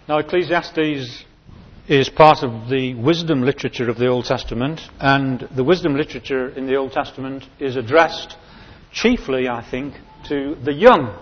Now, Ecclesiastes is part of the wisdom literature of the Old Testament, and the wisdom literature in the Old Testament is addressed chiefly, I think, to the young.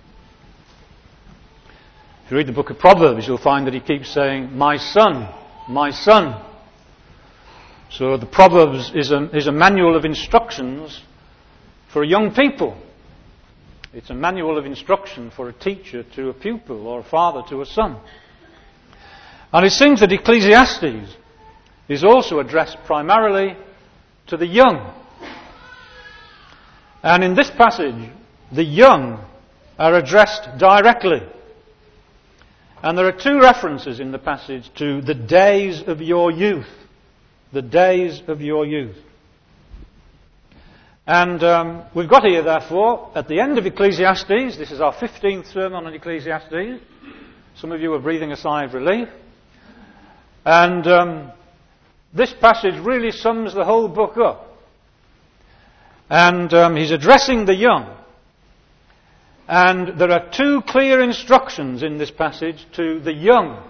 If you read the book of Proverbs, you'll find that he keeps saying, "My son, my son." So the Proverbs is a manual of instructions for young people. It's a manual of instruction for a teacher to a pupil or a father to a son. And it seems that Ecclesiastes is also addressed primarily to the young. And in this passage, the young are addressed directly. And there are two references in the passage to the days of your youth. The days of your youth. And we've got here, therefore, at the end of Ecclesiastes, this is our 15th sermon on Ecclesiastes. Some of you are breathing a sigh of relief. And this passage really sums the whole book up. And he's addressing the young. And there are two clear instructions in this passage to the young.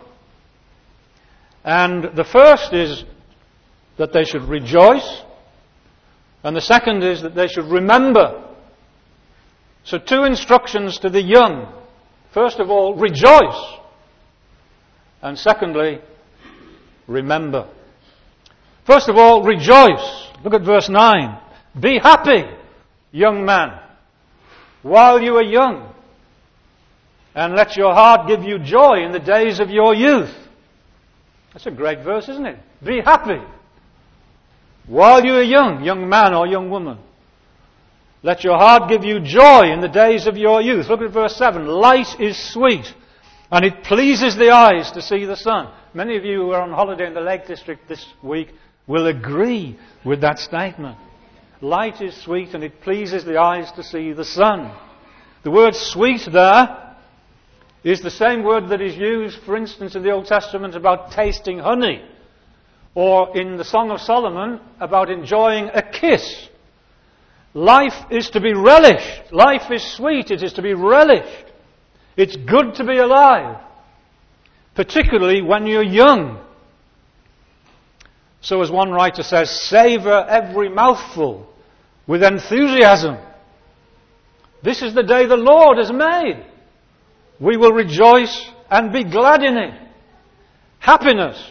And the first is that they should rejoice. And the second is that they should remember. So two instructions to the young. First of all, rejoice. And secondly, remember. First of all, rejoice. Look at verse 9. Be happy, young man, while you are young. And let your heart give you joy in the days of your youth. That's a great verse, isn't it? Be happy. While you are young, young man or young woman. Let your heart give you joy in the days of your youth. Look at verse 7. Light is sweet, and it pleases the eyes to see the sun. Many of you who are on holiday in the Lake District this week will agree with that statement. Light is sweet, and it pleases the eyes to see the sun. The word sweet there is the same word that is used, for instance, in the Old Testament about tasting honey. Or in the Song of Solomon, about enjoying a kiss. Life is to be relished. Life is sweet. It is to be relished. It's good to be alive. Particularly when you're young. So as one writer says, savour every mouthful with enthusiasm. This is the day the Lord has made. We will rejoice and be glad in it. Happiness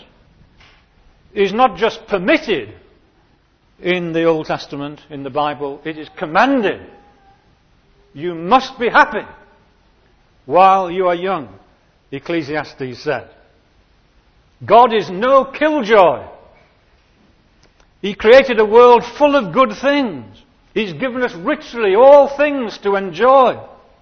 is not just permitted in the Old Testament, in the Bible, it is commanded. You must be happy while you are young, Ecclesiastes said. God is no killjoy. He created a world full of good things. He's given us richly all things to enjoy.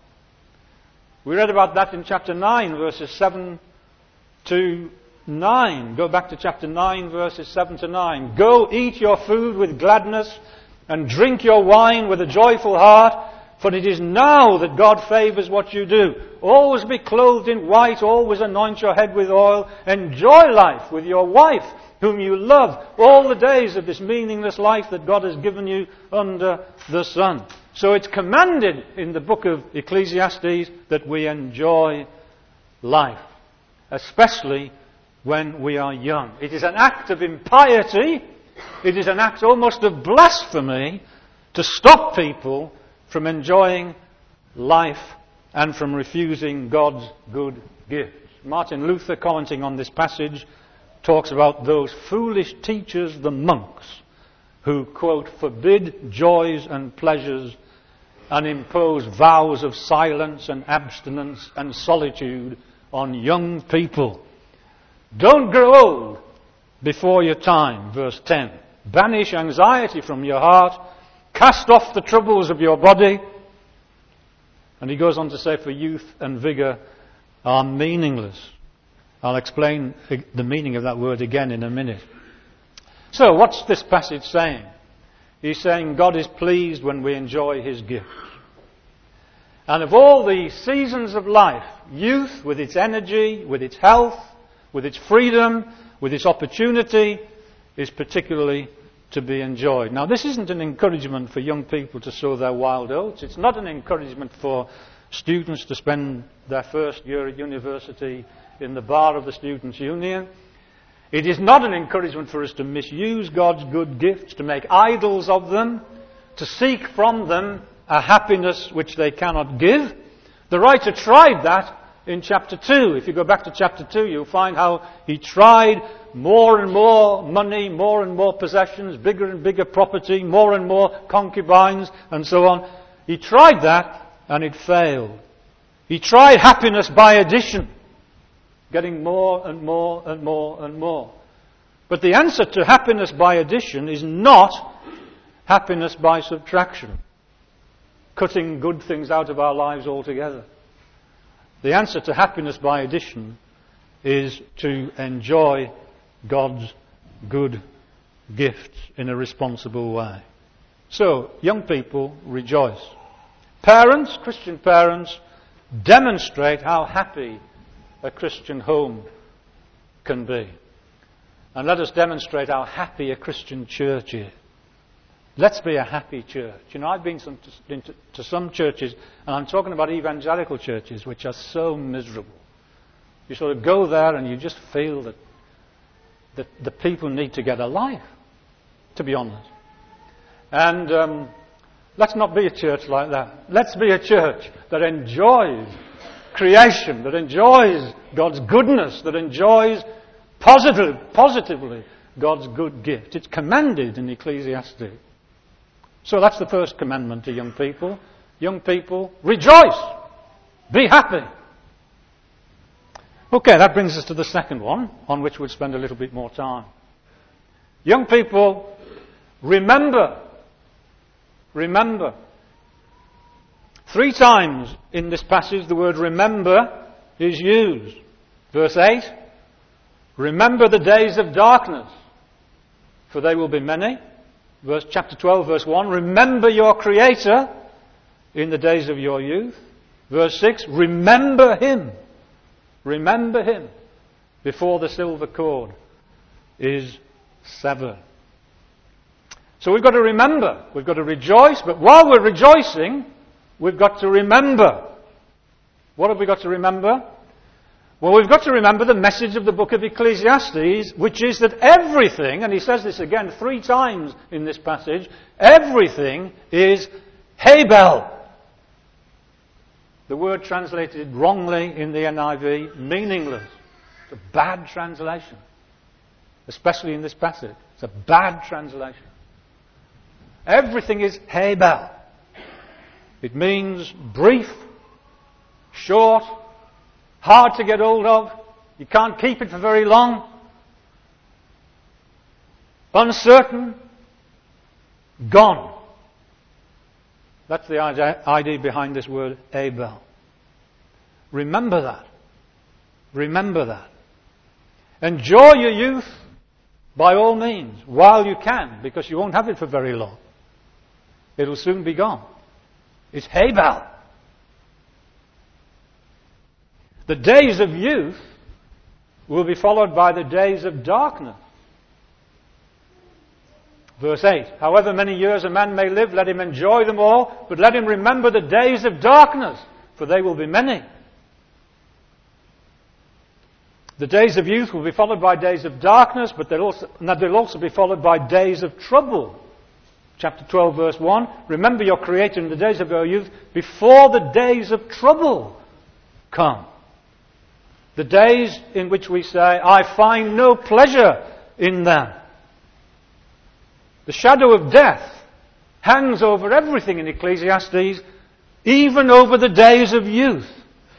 We read about that in chapter 9, verses 7 to 9. Go back to chapter 9, verses 7 to 9. Go eat your food with gladness and drink your wine with a joyful heart, for it is now that God favours what you do. Always be clothed in white, always anoint your head with oil. Enjoy life with your wife, whom you love, all the days of this meaningless life that God has given you under the sun. So it's commanded in the book of Ecclesiastes that we enjoy life, especially when we are young. It is an act of impiety, it is an act almost of blasphemy to stop people from enjoying life and from refusing God's good gifts. Martin Luther, commenting on this passage, talks about those foolish teachers, the monks, who, quote, forbid joys and pleasures and impose vows of silence and abstinence and solitude on young people. Don't grow old before your time, verse 10. Banish anxiety from your heart. Cast off the troubles of your body. And he goes on to say, for youth and vigour are meaningless. I'll explain the meaning of that word again in a minute. So, what's this passage saying? He's saying God is pleased when we enjoy His gifts. And of all the seasons of life, youth with its energy, with its health, with its freedom, with its opportunity, is particularly to be enjoyed. Now, this isn't an encouragement for young people to sow their wild oats. It's not an encouragement for students to spend their first year at university in the bar of the Students' Union. It is not an encouragement for us to misuse God's good gifts, to make idols of them, to seek from them a happiness which they cannot give. The writer tried that in chapter 2. If you go back to chapter 2, you'll find how he tried more and more money, more and more possessions, bigger and bigger property, more and more concubines, and so on. He tried that, and it failed. He tried happiness by addition, getting more and more and more and more. But the answer to happiness by addition is not happiness by subtraction, cutting good things out of our lives altogether. The answer to happiness by addition is to enjoy God's good gifts in a responsible way. So, young people, rejoice. Parents, Christian parents, demonstrate how happy a Christian home can be. And let us demonstrate how happy a Christian church is. Let's be a happy church. You know, I've been to some churches, and I'm talking about evangelical churches, which are so miserable. You sort of go there and you just feel that the people need to get a life, to be honest. And let's not be a church like that. Let's be a church that enjoys creation, that enjoys God's goodness, that enjoys positively God's good gift. It's commanded in Ecclesiastes. So that's the first commandment to young people. Young people, rejoice! Be happy! Okay, that brings us to the second one, on which we'll spend a little bit more time. Young people, remember. Remember. 3 times in this passage the word remember is used. Verse 8, remember the days of darkness, for they will be many. Chapter 12, verse 1, remember your Creator in the days of your youth. Verse 6, remember Him. Remember Him before the silver cord is severed. So we've got to remember. We've got to rejoice, but while we're rejoicing, we've got to remember. What have we got to remember? Well, we've got to remember the message of the book of Ecclesiastes, which is that everything, and he says this again 3 times in this passage, everything is Hebel. The word translated wrongly in the NIV, meaningless. It's a bad translation, especially in this passage. It's a bad translation. Everything is Hebel. It means brief, short, hard to get hold of. You can't keep it for very long. Uncertain. Gone. That's the idea behind this word Abel. Remember that. Remember that. Enjoy your youth by all means, while you can, because you won't have it for very long. It'll soon be gone. It's Hebel. The days of youth will be followed by the days of darkness. Verse 8, however many years a man may live, let him enjoy them all, but let him remember the days of darkness, for they will be many. The days of youth will be followed by days of darkness, but they'll also be followed by days of trouble. Chapter 12, verse 1, remember your Creator in the days of your youth, before the days of trouble come. The days in which we say, I find no pleasure in them. The shadow of death hangs over everything in Ecclesiastes, even over the days of youth.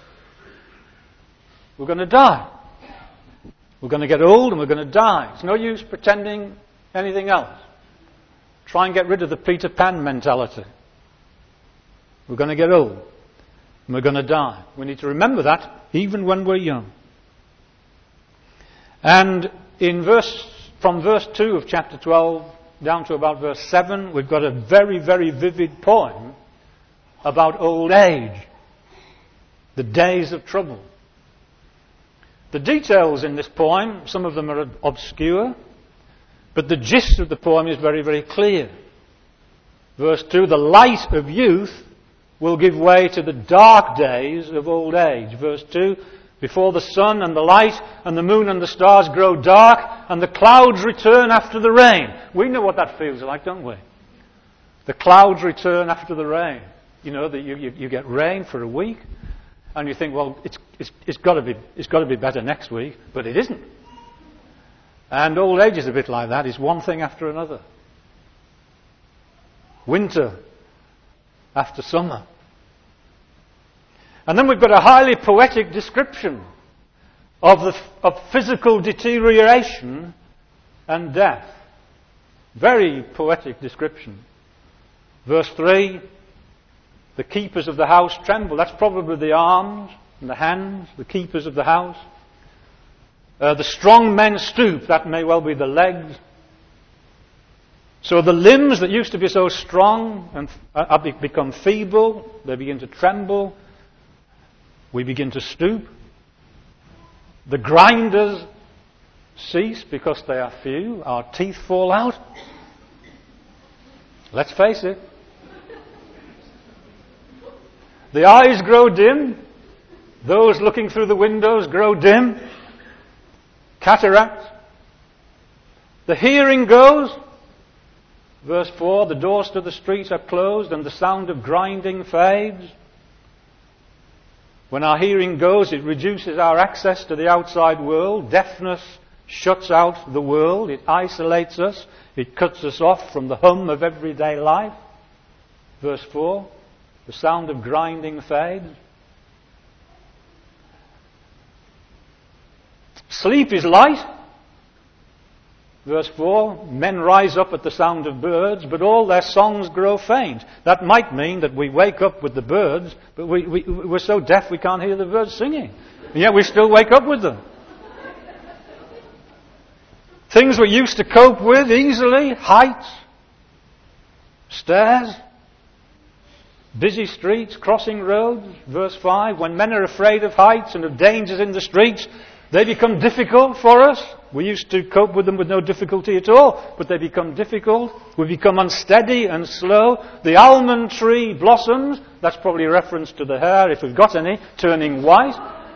We're going to die. We're going to get old and we're going to die. It's no use pretending anything else. Try and get rid of the Peter Pan mentality. We're going to get old and we're going to die. We need to remember that even when we're young. And from verse 2 of chapter 12 down to about verse 7, we've got a very, very vivid poem about old age, the days of trouble. The details in this poem, some of them are obscure, but the gist of the poem is very, very clear. Verse 2, the light of youth will give way to the dark days of old age. Verse 2, before the sun and the light and the moon and the stars grow dark and the clouds return after the rain. We know what that feels like, don't we? The clouds return after the rain. You know, that you get rain for a week and you think, well, it's got to be better next week, but it isn't. And old age is a bit like that. It's one thing after another. Winter after summer. And then we've got a highly poetic description of physical deterioration and death. Very poetic description. Verse 3, the keepers of the house tremble. That's probably the arms and the hands, the keepers of the house. The strong men stoop. That may well be the legs. So the limbs that used to be so strong and become feeble. They begin to tremble. We begin to stoop. The grinders cease because they are few. Our teeth fall out. Let's face it. The eyes grow dim. Those looking through the windows grow dim. Cataract. The hearing goes. Verse 4, the doors to the streets are closed and the sound of grinding fades. When our hearing goes, it reduces our access to the outside world. Deafness shuts out the world. It isolates us. It cuts us off from the hum of everyday life. Verse 4, the sound of grinding fades. Sleep is light. Verse 4, men rise up at the sound of birds, but all their songs grow faint. That might mean that we wake up with the birds, but we're so deaf we can't hear the birds singing. And yet we still wake up with them. Things we used to cope with easily, heights, stairs, busy streets, crossing roads. Verse 5, when men are afraid of heights and of dangers in the streets, they become difficult for us. We used to cope with them with no difficulty at all, but they become difficult. We become unsteady and slow. The almond tree blossoms, that's probably a reference to the hair, if we've got any, turning white.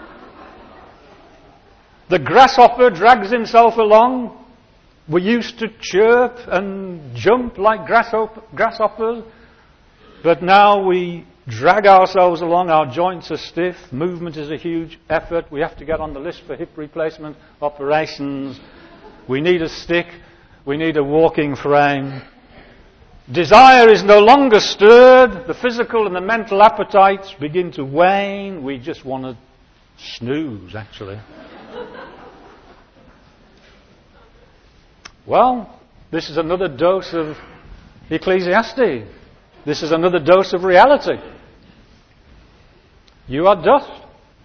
The grasshopper drags himself along. We used to chirp and jump like grasshoppers, but now we drag ourselves along. Our joints are stiff. Movement is a huge effort. We have to get on the list for hip replacement operations. We need a stick. We need a walking frame. Desire is no longer stirred. The physical and the mental appetites begin to wane. We just want to snooze, actually. Well, this is another dose of Ecclesiastes. This is another dose of reality. You are dust,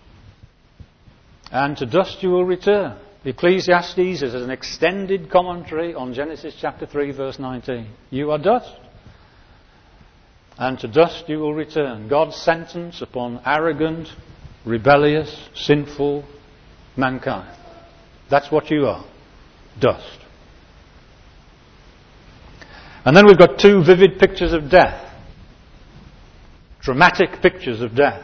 and to dust you will return. Ecclesiastes is an extended commentary on Genesis chapter 3, verse 19. You are dust, and to dust you will return. God's sentence upon arrogant, rebellious, sinful mankind. That's what you are. Dust. And then we've got two vivid pictures of death. Dramatic pictures of death.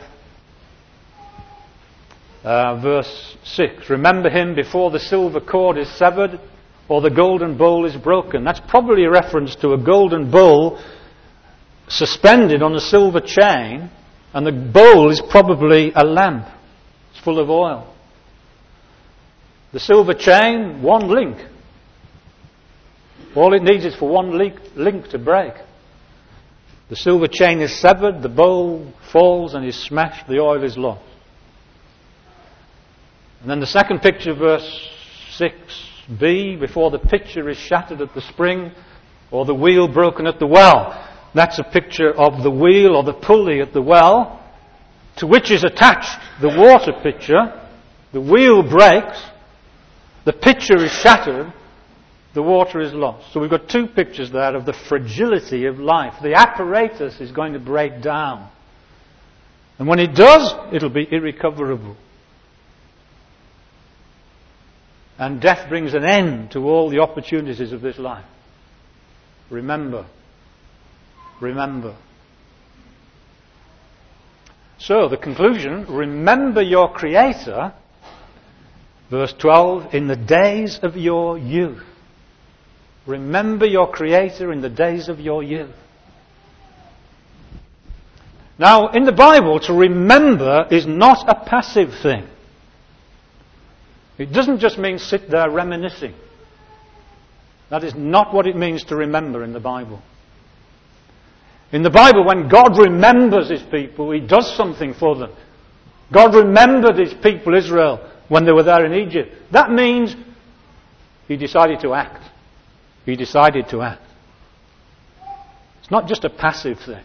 Verse 6. Remember him before the silver cord is severed or the golden bowl is broken. That's probably a reference to a golden bowl suspended on a silver chain, and the bowl is probably a lamp. It's full of oil. The silver chain, one link. All it needs is for one link to break. The silver chain is severed, the bowl falls and is smashed, the oil is lost. And then the second picture, verse 6b, before the pitcher is shattered at the spring or the wheel broken at the well. That's a picture of the wheel or the pulley at the well, to which is attached the water pitcher. The wheel breaks, the pitcher is shattered, the water is lost. So we've got two pictures there of the fragility of life. The apparatus is going to break down. And when it does, it'll be irrecoverable. And death brings an end to all the opportunities of this life. Remember. Remember. So, the conclusion, remember your Creator, verse 12, in the days of your youth. Remember your Creator in the days of your youth. Now, in the Bible, to remember is not a passive thing. It doesn't just mean sit there reminiscing. That is not what it means to remember in the Bible. In the Bible, when God remembers His people, He does something for them. God remembered His people, Israel, when they were there in Egypt. That means He decided to act. He decided to act. It's not just a passive thing.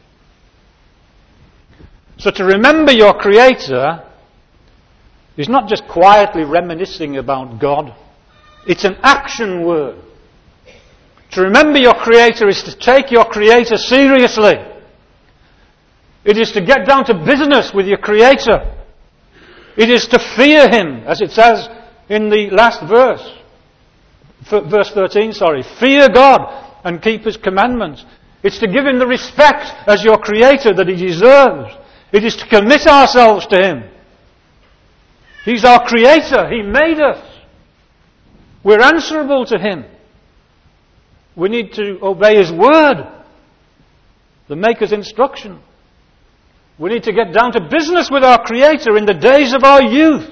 So to remember your Creator is not just quietly reminiscing about God. It's an action word. To remember your Creator is to take your Creator seriously. It is to get down to business with your Creator. It is to fear Him, as it says in the last verse. Verse 13, Fear God and keep His commandments. It's to give Him the respect as your Creator that He deserves. It is to commit ourselves to Him. He's our Creator. He made us. We're answerable to Him. We need to obey His word, the Maker's instruction. We need to get down to business with our Creator in the days of our youth.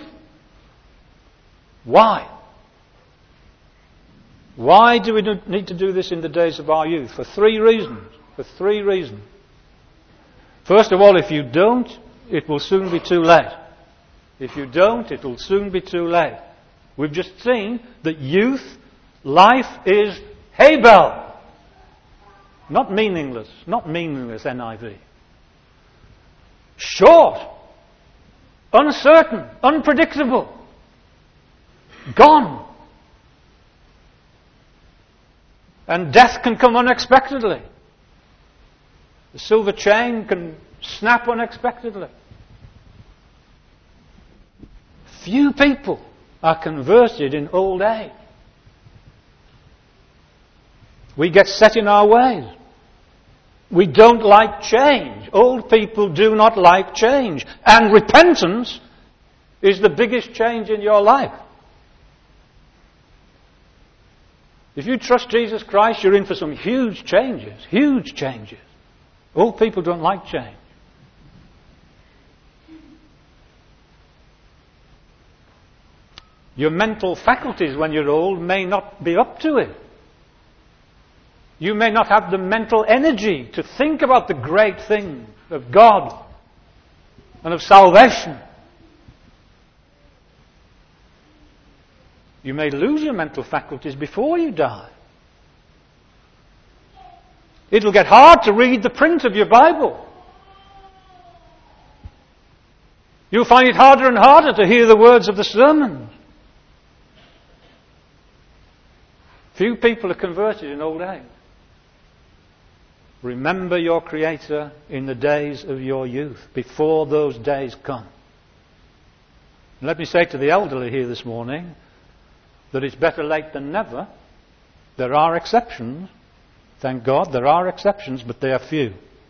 Why? Why do we need to do this in the days of our youth? For three reasons. First of all, if you don't, it will soon be too late. If you don't, it will soon be too late. We've just seen that youth, life is Hebel. Not meaningless NIV. Short, uncertain, unpredictable, gone. And death can come unexpectedly. The silver chain can snap unexpectedly. Few people are converted in old age. We get set in our ways. We don't like change. Old people do not like change. And repentance is the biggest change in your life. If you trust Jesus Christ, you're in for some huge changes. Huge changes. Old people don't like change. Your mental faculties when you're old may not be up to it. You may not have the mental energy to think about the great things of God and of salvation. You may lose your mental faculties before you die. It'll get hard to read the print of your Bible. You'll find it harder and harder to hear the words of the sermons. Few people are converted in old age. Remember your Creator in the days of your youth, before those days come. And let me say to the elderly here this morning that it's better late than never. There are exceptions. Thank God, there are exceptions, but they are few.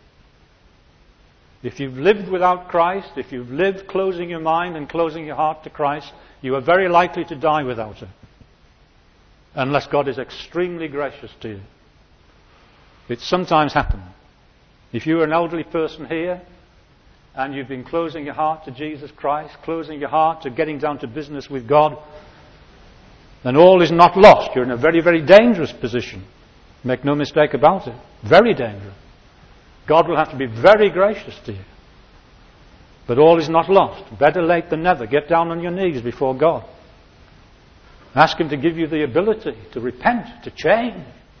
If you've lived without Christ, if you've lived closing your mind and closing your heart to Christ, you are very likely to die without Him. Unless God is extremely gracious to you. It sometimes happens. If you're an elderly person here and you've been closing your heart to Jesus Christ, closing your heart to getting down to business with God, then all is not lost. You're in a very, very dangerous position. Make no mistake about it. Very dangerous. God will have to be very gracious to you. But all is not lost. Better late than never. Get down on your knees before God. Ask Him to give you the ability to repent, to change,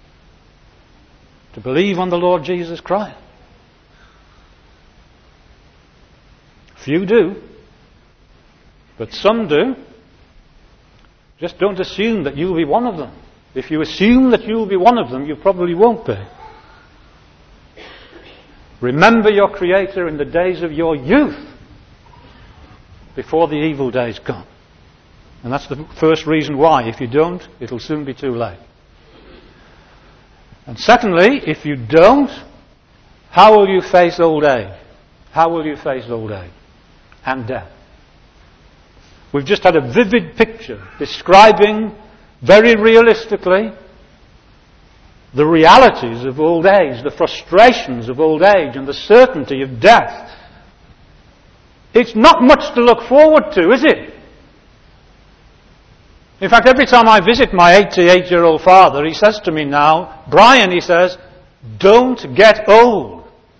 to believe on the Lord Jesus Christ. Few do, but some do. Just don't assume that you'll be one of them. If you assume that you'll be one of them, you probably won't be. Remember your Creator in the days of your youth, before the evil days come. And that's the first reason why. If you don't, it'll soon be too late. And secondly, if you don't, how will you face old age? How will you face old age? and death. We've just had a vivid picture describing very realistically the realities of old age, the frustrations of old age, and the certainty of death. It's not much to look forward to, is it? In fact, every time I visit my 88-year-old father, he says to me now, Brian, he says, don't get old.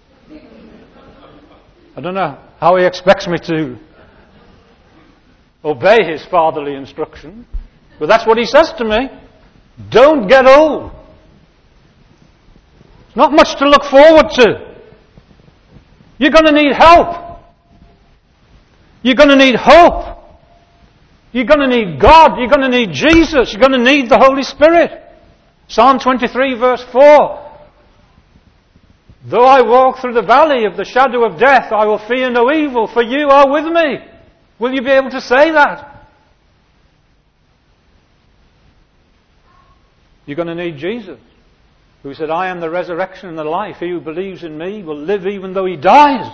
I don't know how he expects me to obey his fatherly instruction, but that's what he says to me. Don't get old. It's not much to look forward to. You're going to need help. You're going to need hope. You're going to need God. You're going to need Jesus. You're going to need the Holy Spirit. Psalm 23 verse 4. Though I walk through the valley of the shadow of death, I will fear no evil, for you are with me. Will you be able to say that? You're going to need Jesus, who said, I am the resurrection and the life. He who believes in me will live even though he dies.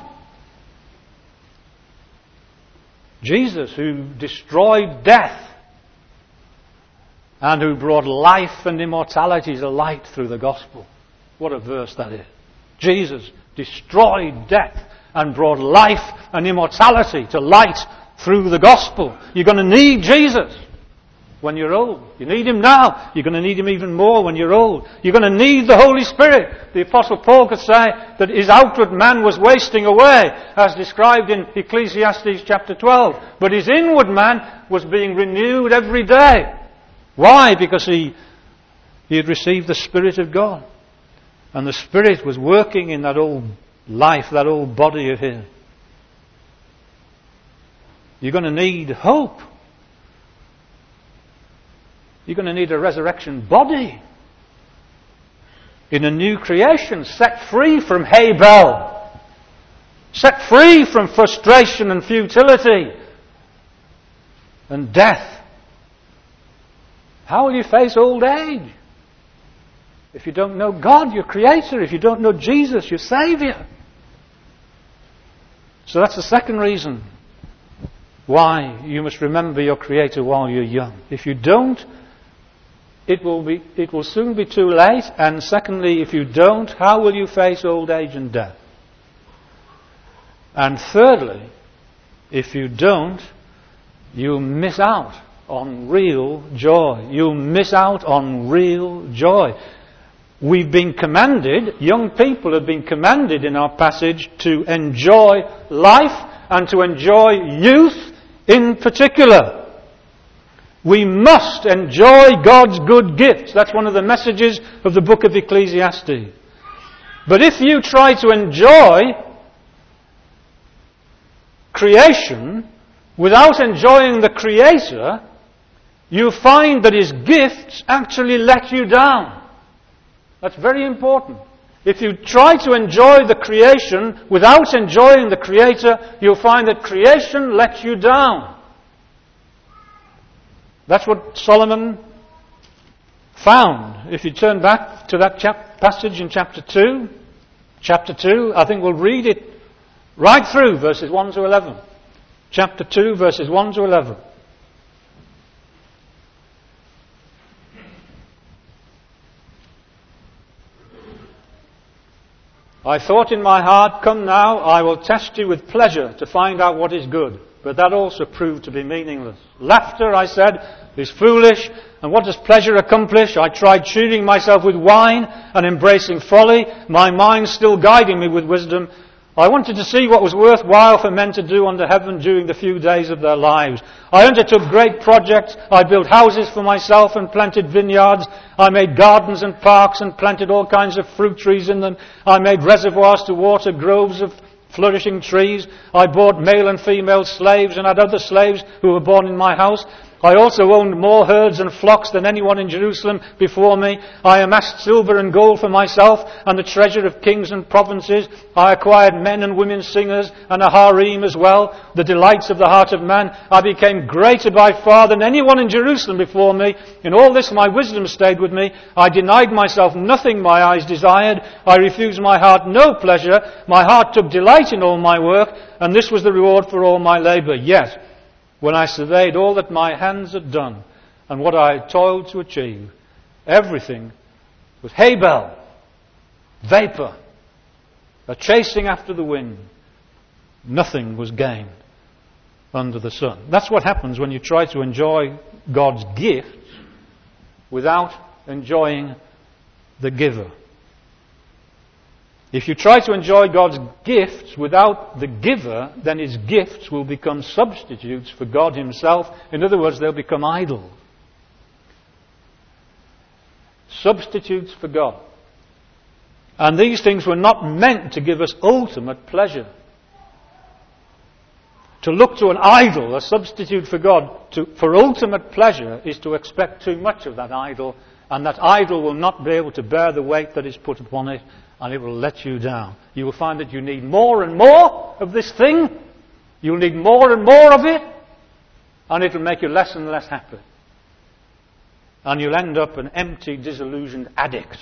Jesus, who destroyed death and who brought life and immortality to light through the gospel. What a verse that is. Jesus destroyed death and brought life and immortality to light through the gospel. You're going to need Jesus when you're old. You need him now. You're going to need him even more when you're old. You're going to need the Holy Spirit. The Apostle Paul could say that his outward man was wasting away, as described in Ecclesiastes chapter 12. But his inward man was being renewed every day. Why? Because he had received the Spirit of God. And the Spirit was working in that old life, that old body of his. You're going to need hope. You're going to need a resurrection body in a new creation, set free from Habel, set free from frustration and futility and death. How will you face old age? If you don't know God, your Creator, if you don't know Jesus, your Saviour. So that's the second reason why you must remember your Creator while you're young. If you don't, it will soon be too late. And secondly, if you don't, how will you face old age and death? And thirdly, if you don't, you'll miss out on real joy. You'll miss out on real joy. We've been commanded, young people have been commanded in our passage to enjoy life and to enjoy youth in particular. We must enjoy God's good gifts. That's one of the messages of the book of Ecclesiastes. But if you try to enjoy creation without enjoying the Creator, you find that His gifts actually let you down. That's very important. If you try to enjoy the creation without enjoying the Creator, you'll find that creation lets you down. That's what Solomon found. If you turn back to that passage in chapter 2, I think we'll read it right through verses 1 to 11. Chapter 2, verses 1 to 11. I thought in my heart, come now, I will test you with pleasure to find out what is good. But that also proved to be meaningless. Laughter, I said, is foolish. And what does pleasure accomplish? I tried cheating myself with wine and embracing folly, my mind still guiding me with wisdom. I wanted to see what was worthwhile for men to do under heaven during the few days of their lives. I undertook great projects. I built houses for myself and planted vineyards. I made gardens and parks and planted all kinds of fruit trees in them. I made reservoirs to water groves of flourishing trees. I bought male and female slaves and had other slaves who were born in my house. I also owned more herds and flocks than anyone in Jerusalem before me. I amassed silver and gold for myself and the treasure of kings and provinces. I acquired men and women singers and a harem as well, the delights of the heart of man. I became greater by far than anyone in Jerusalem before me. In all this my wisdom stayed with me. I denied myself nothing my eyes desired. I refused my heart no pleasure. My heart took delight in all my work, and this was the reward for all my labour. Yet, when I surveyed all that my hands had done and what I had toiled to achieve, everything was Habel, vapour, a chasing after the wind. Nothing was gained under the sun. That's what happens when you try to enjoy God's gifts without enjoying the giver. If you try to enjoy God's gifts without the giver, then his gifts will become substitutes for God himself. In other words, they'll become idols. Substitutes for God. And these things were not meant to give us ultimate pleasure. To look to an idol, a substitute for God, for ultimate pleasure is to expect too much of that idol, and that idol will not be able to bear the weight that is put upon it, and it will let you down. You will find that you need more and more of this thing. You'll need more and more of it, and it will make you less and less happy. And you'll end up an empty, disillusioned addict.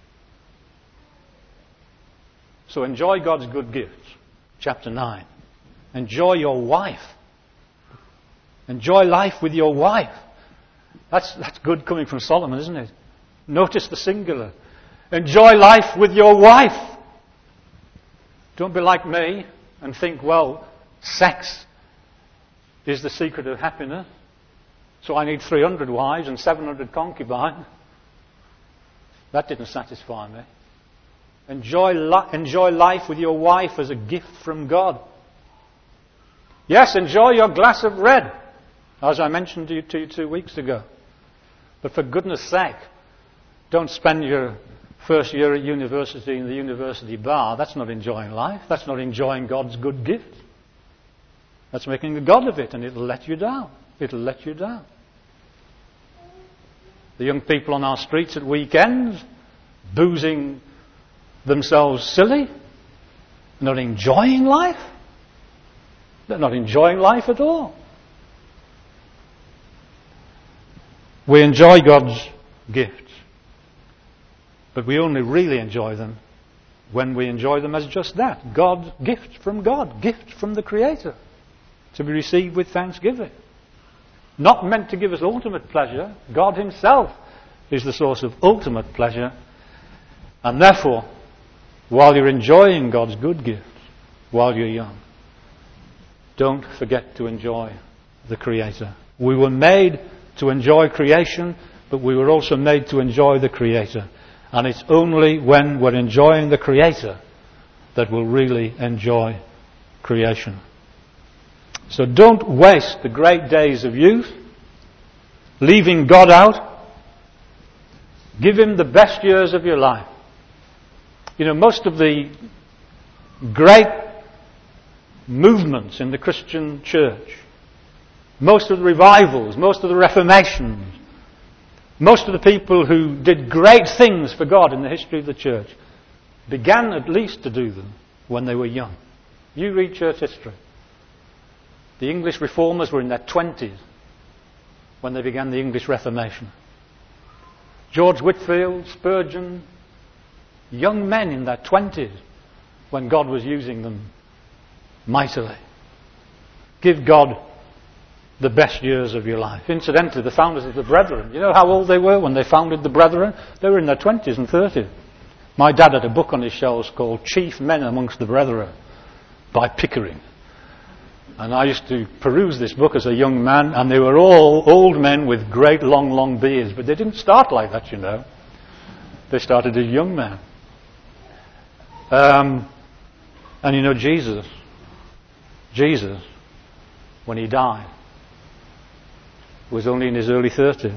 So enjoy God's good gifts. Chapter 9. Enjoy your wife. Enjoy life with your wife. That's good coming from Solomon, isn't it? Notice the singular. Enjoy life with your wife. Don't be like me and think, well, sex is the secret of happiness, so I need 300 wives and 700 concubines. That didn't satisfy me. Enjoy life with your wife as a gift from God. Yes, enjoy your glass of red, as I mentioned to you 2 weeks ago. But for goodness sake, don't spend your first year at university in the university bar. That's not enjoying life. That's not enjoying God's good gift. That's making a god of it, and it'll let you down. It'll let you down. The young people on our streets at weekends, boozing themselves silly, not enjoying life. They're not enjoying life at all. We enjoy God's gifts. But we only really enjoy them when we enjoy them as just that. God, gift from God, gift from the Creator, to be received with thanksgiving. Not meant to give us ultimate pleasure. God himself is the source of ultimate pleasure. And therefore, while you're enjoying God's good gifts, while you're young, don't forget to enjoy the Creator. We were made to enjoy creation, but we were also made to enjoy the Creator. And it's only when we're enjoying the Creator that we'll really enjoy creation. So don't waste the great days of youth leaving God out. Give him the best years of your life. You know, most of the great movements in the Christian church, most of the revivals, most of the reformations, most of the people who did great things for God in the history of the church began at least to do them when they were young. You read church history. The English reformers were in their 20s when they began the English Reformation. George Whitefield, Spurgeon, young men in their 20s when God was using them mightily. Give God the best years of your life. Incidentally, the founders of the Brethren, you know how old they were when they founded the Brethren? They were in their 20s and 30s. My dad had a book on his shelves called Chief Men Amongst the Brethren by Pickering. And I used to peruse this book as a young man, and they were all old men with great long beards. But they didn't start like that, you know. They started as young men. And you know, Jesus, when he died, was only in his early 30s.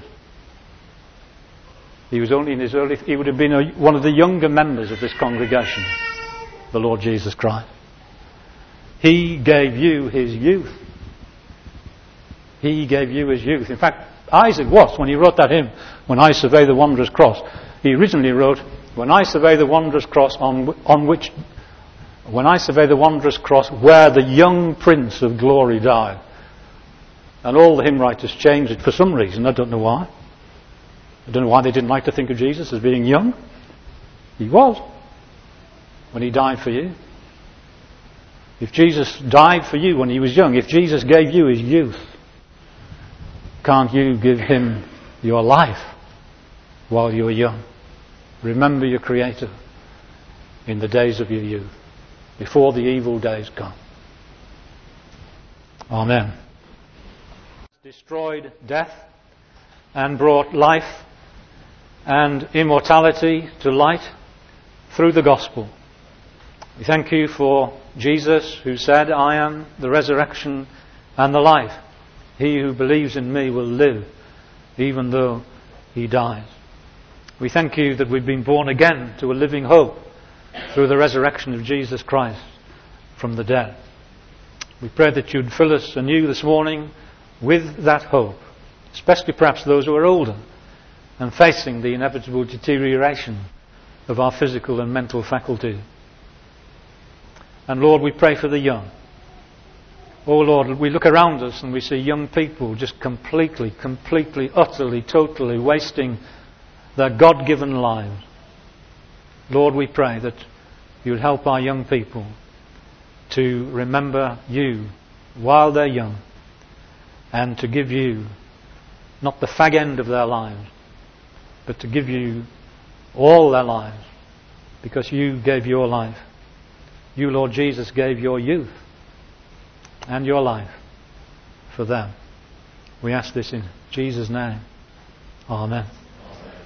He would have been one of the younger members of this congregation, the Lord Jesus Christ. He gave you his youth. He gave you his youth. In fact, Isaac Watts, when he wrote that hymn, When I Survey the Wondrous Cross, he originally wrote, When I survey the wondrous cross when I survey the wondrous cross where the young Prince of Glory died. And all the hymn writers changed it for some reason. I don't know why. I don't know why they didn't like to think of Jesus as being young. He was, when he died for you. If Jesus died for you when he was young, if Jesus gave you his youth, can't you give him your life while you are young? Remember your Creator in the days of your youth, before the evil days come. Amen. Destroyed death and brought life and immortality to light through the gospel. We thank you for Jesus, who said, I am the resurrection and the life. He who believes in me will live even though he dies. We thank you that we've been born again to a living hope through the resurrection of Jesus Christ from the dead. We pray that you'd fill us anew this morning with that hope, especially perhaps those who are older and facing the inevitable deterioration of our physical and mental faculties. And Lord, we pray for the young. Oh Lord, we look around us and we see young people just completely, utterly, totally wasting their God-given lives. Lord, we pray that you'd help our young people to remember you while they're young, and to give you not the fag end of their lives, but to give you all their lives, because you gave your life. You, Lord Jesus, gave your youth and your life for them. We ask this in Jesus' name. Amen.